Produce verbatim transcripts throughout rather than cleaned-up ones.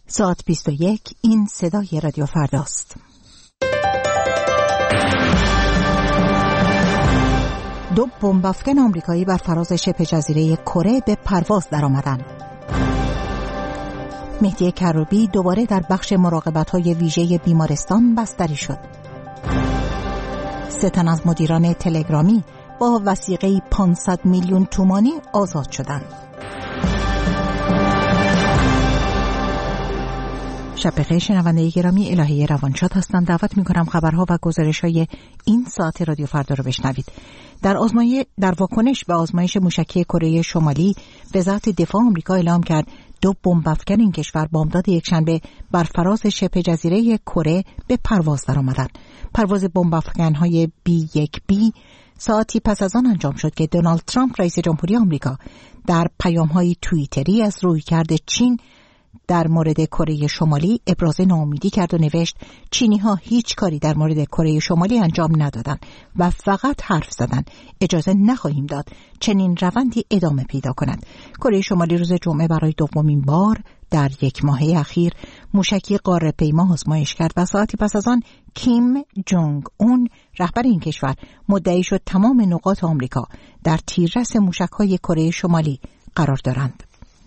ساعت بیست و یک، این صدای رادیو فرداست. دو بمب افکن آمریکایی بر فراز شبه جزیره کره به پرواز درآمدند. مهدی کروبی دوباره در بخش مراقبت‌های ویژه بیمارستان بستری شد. سه تن از مدیران تلگرامی با وثیقه پانصد میلیون تومانی آزاد شدند. شب بخیر شنونده گرامی، الهه روانشاد هستم. دعوت می‌کنم خبرها و گزارش‌های این ساعت رادیو فردا رو بشنوید. در آزمایش در واکنش به آزمایش موشکی کره شمالی، وزارت دفاع آمریکا اعلام کرد دو بمب افکن این کشور بامداد یکشنبه بر فراز شبه جزیره کره به پرواز درآمدند. پرواز بمب افکن‌های بی یک بی ساعتی پس از آن انجام شد که دونالد ترامپ رئیس جمهوری آمریکا در پیام‌های توییتری از رویکرد چین در مورد کره شمالی ابراز ناامیدی کرد و نوشت چینی‌ها هیچ کاری در مورد کره شمالی انجام ندادند و فقط حرف زدند. اجازه نخواهیم داد چنین روندی ادامه پیدا کند. کره شمالی روز جمعه برای دومین بار در یک ماهه اخیر موشکی قاره‌پیما آزمایش کرد و ساعتی پس از آن کیم جونگ اون رهبر این کشور مدعی شد تمام نقاط آمریکا در تیررس موشک‌های کره شمالی قرار دارند.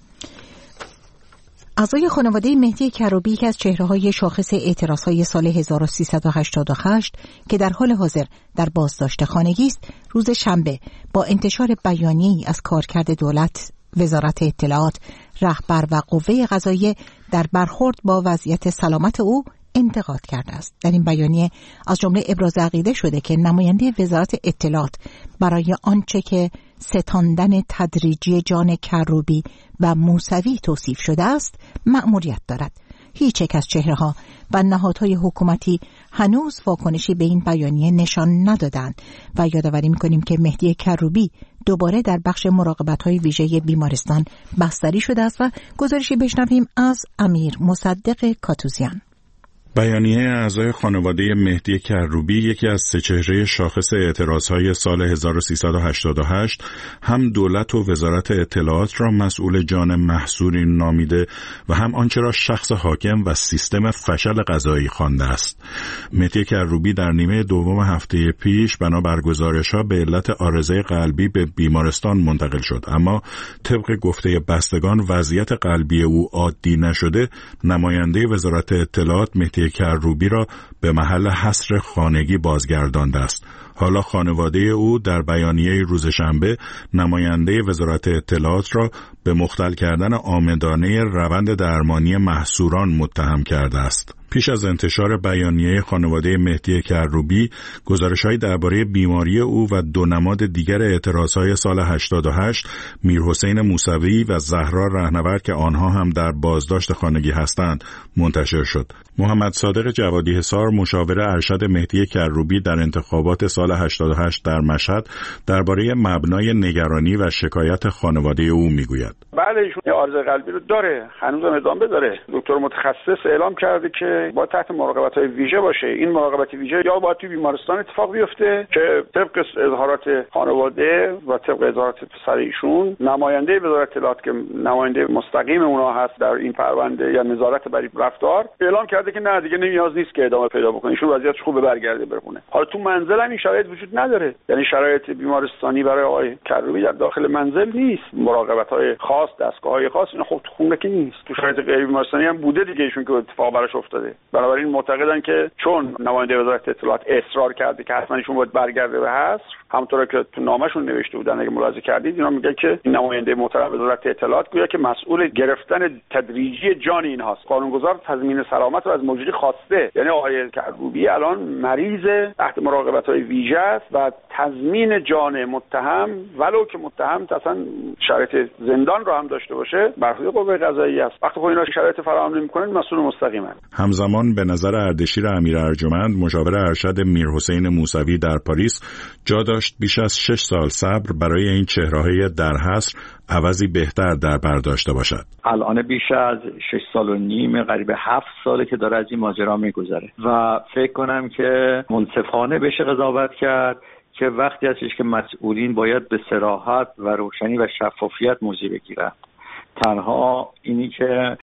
اعضای خانواده مهدی کروبی که از چهره‌های شاخص اعتراض‌های سال هزار و سیصد و هشتاد و هشت که در حال حاضر در بازداشت خانگی است، روز شنبه با انتشار بیانیه‌ای از کارکرد دولت، وزارت اطلاعات، رهبر و قوه قضاییه در برخورد با وضعیت سلامت او انتقاد کرده است. در این بیانیه از جمله ابراز عقیده شده که نماینده وزارت اطلاعات برای آنچه که ستاندن تدریجی جان کروبی و موسوی توصیف شده است مأموریت دارد. هیچ یک از چهره‌ها و نهادهای حکومتی هنوز واکنشی به این بیانیه نشان ندادند و یادآوری می‌کنیم که مهدی کروبی دوباره در بخش مراقبت‌های ویژه بیمارستان بستری شده است و گزارشی بشنویم از امیر مصدق کاتوزیان. بیانیه اعضای خانواده مهدی کروبی، یکی از سه چهره شاخص اعتراضهای سال هزار و سیصد و هشتاد و هشت، هم دولت و وزارت اطلاعات را مسئول جان محصوری نامیده و هم آنچه را شخص حاکم و سیستم فشل قضایی خوانده است. مهدی کروبی در نیمه دوم هفته پیش بنابر گزارش‌ها به علت عارضه قلبی به بیمارستان منتقل شد، اما طبق گفته بستگان وضعیت قلبی او عادی نشده. نماینده وزارت اطلاعات مهدی کروبی را به محل حصر خانگی بازگردانده است. حالا خانواده او در بیانیه روز شنبه نماینده وزارت اطلاعات را به مختل کردن عامدانه روند درمانی محصوران متهم کرده است. پیش از انتشار بیانیه خانواده مهدی کروبی، گزارش‌هایی درباره بیماری او و دو نماد دیگر اعتراضهای سال هشتاد و هشت، میرحسین موسوی و زهرا رهنورد که آنها هم در بازداشت خانگی هستند، منتشر شد. محمد صادق جوادی حصار، مشاور ارشد مهدی کروبی در انتخابات سال هشتاد و هشت در مشهد، درباره مبنای نگرانی و شکایت خانواده او میگوید. بله، ایشون عارضه قلبی رو داره، هنوزم ادامه داره. دکتر متخصص اعلام کرده که با تحت مراقبت‌های ویژه باشه. این مراقبت ویژه یا باید توی بیمارستان اتفاق بیفته که طبق اظهارات خانواده و طبق اظهارات پسر ایشون، نماینده وزارت اطلاعات که نماینده مستقیم اونها هست در این پرونده یا نظارت بر رفتار، اعلام کرده که نه دیگه نیاز نیست که ادامه پیدا بکنه، ایشون وضعیتش خوبه برگرده بمونه. حالا تو منزل هم این شرایط وجود نداره، یعنی شرایط بیمارستانی برای آقای کروبی در داخل منزل نیست. مراقبت‌های خاص، دستگاه‌های خاص اینا خب تو خونه که نیست. تو شرایط غیر بیمارستانی هم بوده دیگه ایشون که اتفاق براش افتاده. بنابراین معتقدن که چون نماینده وزارت اطلاعات اصرار کرده که حتما ایشون باید برگرده به حصر، همونطور که تو نامه‌شون نوشته بودن اگه ملاحظه کردید، اینا میگن که این نماینده محترم وزارت اطلاعات گویا که مسئول گرفتن تدریجی جان اینهاست. قانونگذار تضمین سلامت رو از مجری خواسته، یعنی آقای کروبی الان مریض تحت مراقبت‌های ویژه است و تضمین جان متهم ولو که متهم اصلا شرایط زندان رو هم داشته باشه برخلاف قوه قضاییه است. وقتی خب اینا شرایط فراهم نمی‌کنن مسئول مستقیمن. همزمان به نظر اردشیر امیر ارجمند، مشاور ارشد میرحسین موسوی در پاریس، جا داشت بیش از شش سال صبر برای این چهره‌های در حصر عوضی بهتر در بر داشته باشد. الان بیش از شش سال و نیم، قریب هفت ساله که داره از این ماجرا میگذره و فکر کنم که منصفانه بشه قضاوت کرد که وقتی هستش که مسئولین باید به صراحت و روشنی و شفافیت موضع بگیرند. تنها اینی که